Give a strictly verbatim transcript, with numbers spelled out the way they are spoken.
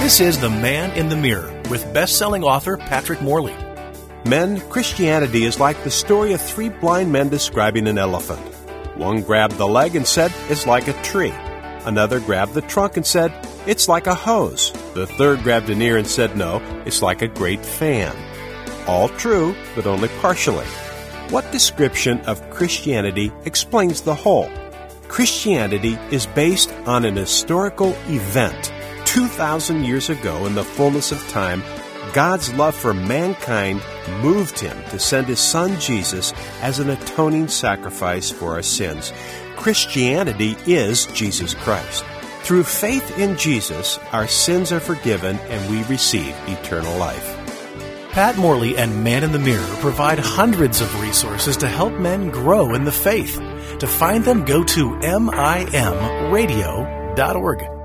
This is The Man in the Mirror with best-selling author Patrick Morley. Men, Christianity is like the story of three blind men describing an elephant. One grabbed the leg and said, it's like a tree. Another grabbed the trunk and said, it's like a hose. The third grabbed an ear and said, no, it's like a great fan. All true, but only partially. What description of Christianity explains the whole? Christianity is based on an historical event. two thousand years ago, in the fullness of time, God's love for mankind moved him to send his Son Jesus as an atoning sacrifice for our sins. Christianity is Jesus Christ. Through faith in Jesus, our sins are forgiven and we receive eternal life. Pat Morley and Man in the Mirror provide hundreds of resources to help men grow in the faith. To find them, go to M I M radio dot org.